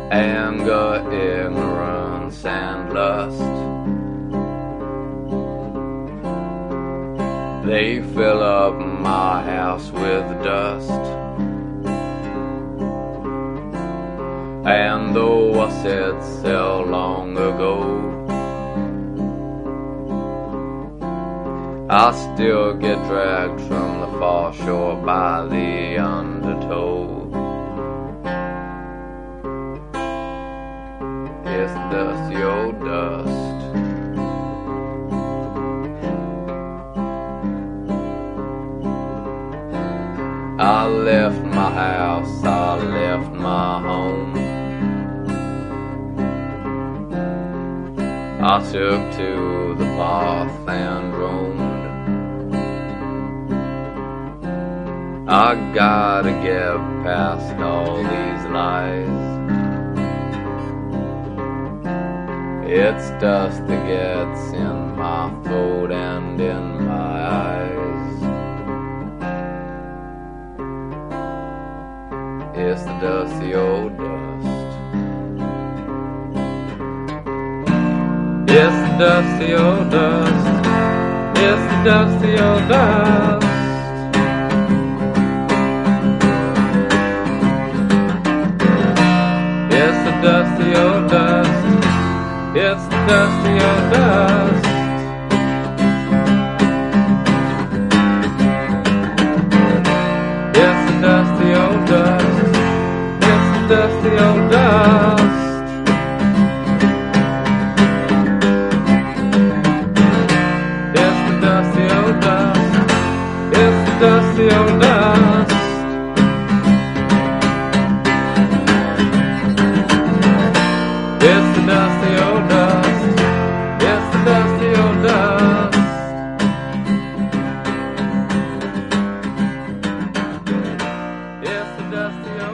anger, ignorance, and lust. They fill up my house with dust. And though I said so long ago, I still get dragged from the far shore by the undertow. It's dust, your dust. I left my house, I left my home. I took to the path and roamed. I gotta get past all these lies. It's dust that gets in my throat and in my eyes. It's the dust of your dust. It's the dust of your dust. It's the dust of your dust. It's the dust of your dust. It's the dust of your dust. It's the dust of your dust. It's the dust of your dust. It's the dust of your dust. It's the dust of your dust. It's the dust of your dust. It's the dust of your dust. It's the dust of your